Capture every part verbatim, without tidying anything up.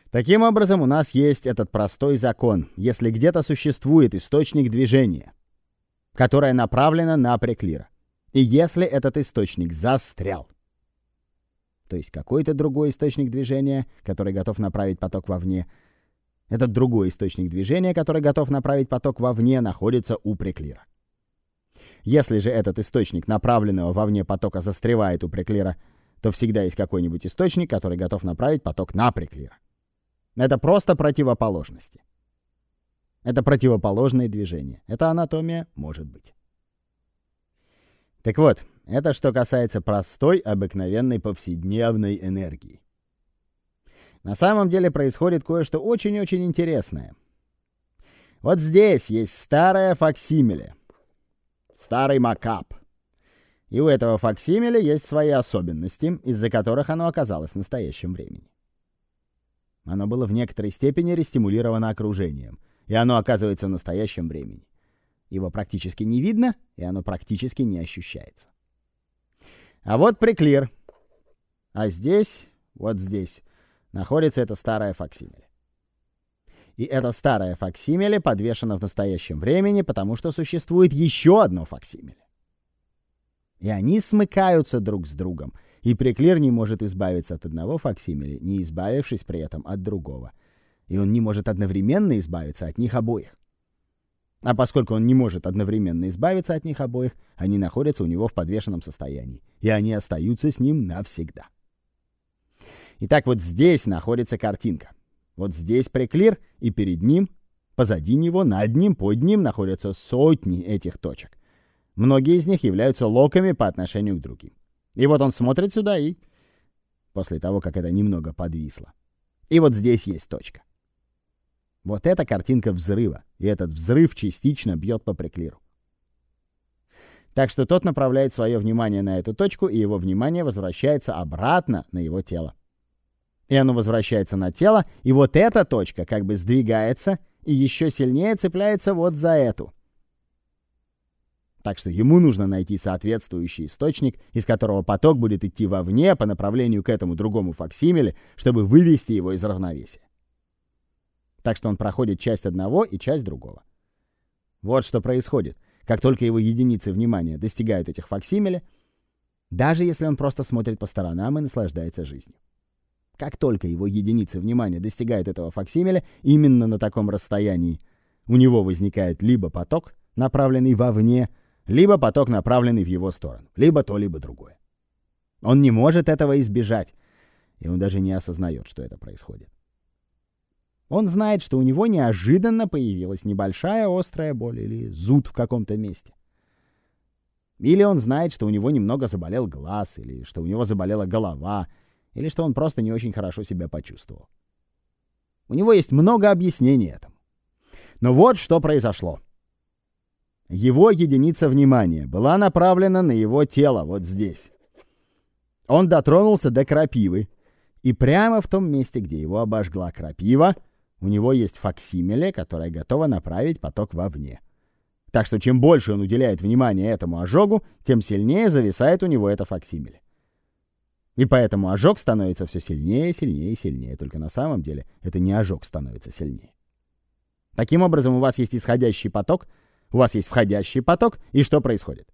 Таким образом, у нас есть этот простой закон. Если где-то существует источник движения, которое направлено на преклира, и если этот источник застрял, то есть какой-то другой источник движения, который готов направить поток вовне, этот другой источник движения, который готов направить поток вовне, находится у преклира. Если же этот источник направленного вовне потока застревает у преклира, то всегда есть какой-нибудь источник, который готов направить поток на преклира. Это просто противоположности. Это противоположные движения. Это анатомия может быть. Так вот, это что касается простой, обыкновенной, повседневной энергии. На самом деле происходит кое-что очень-очень интересное. Вот здесь есть старая факсимиле, старый макап. И у этого факсимиле есть свои особенности, из-за которых оно оказалось в настоящем времени. Оно было в некоторой степени рестимулировано окружением, и оно оказывается в настоящем времени. Его практически не видно, и оно практически не ощущается. А вот преклир. А здесь, вот здесь, находится эта старая факсимиле. И эта старая факсимиле подвешена в настоящем времени, потому что существует еще одно факсимиле. И они смыкаются друг с другом, и преклир не может избавиться от одного факсимиле, не избавившись при этом от другого. И он не может одновременно избавиться от них обоих. А поскольку он не может одновременно избавиться от них обоих, они находятся у него в подвешенном состоянии, и они остаются с ним навсегда. Итак, вот здесь находится картинка. Вот здесь преклир, и перед ним, позади него, над ним, под ним находятся сотни этих точек. Многие из них являются локами по отношению к другим. И вот он смотрит сюда и... После того, как это немного подвисло. И вот здесь есть точка. Вот это картинка взрыва, и этот взрыв частично бьет по преклиру. Так что тот направляет свое внимание на эту точку, и его внимание возвращается обратно на его тело. И оно возвращается на тело, и вот эта точка как бы сдвигается и еще сильнее цепляется вот за эту. Так что ему нужно найти соответствующий источник, из которого поток будет идти вовне по направлению к этому другому факсимиле, чтобы вывести его из равновесия. Так что он проходит часть одного и часть другого. Вот что происходит. Как только его единицы внимания достигают этих факсимиле, даже если он просто смотрит по сторонам и наслаждается жизнью. Как только его единицы внимания достигают этого факсимиле, именно на таком расстоянии у него возникает либо поток, направленный вовне, либо поток, направленный в его сторону, либо то, либо другое. Он не может этого избежать, и он даже не осознает, что это происходит. Он знает, что у него неожиданно появилась небольшая острая боль или зуд в каком-то месте. Или он знает, что у него немного заболел глаз, или что у него заболела голова, или что он просто не очень хорошо себя почувствовал. У него есть много объяснений этому. Но вот что произошло. Его единица внимания была направлена на его тело вот здесь. Он дотронулся до крапивы, и прямо в том месте, где его обожгла крапива, у него есть факсимиле, которая готова направить поток вовне. Так что чем больше он уделяет внимания этому ожогу, тем сильнее зависает у него это факсимиле. И поэтому ожог становится все сильнее, сильнее и сильнее. Только на самом деле это не ожог становится сильнее. Таким образом, у вас есть исходящий поток, у вас есть входящий поток, и что происходит?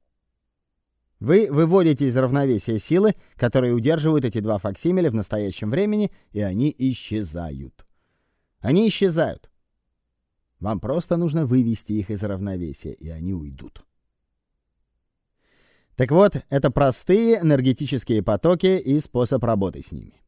Вы выводите из равновесия силы, которые удерживают эти два факсимиля в настоящем времени, и они исчезают. Они исчезают. Вам просто нужно вывести их из равновесия, и они уйдут. Так вот, это простые энергетические потоки и способ работы с ними.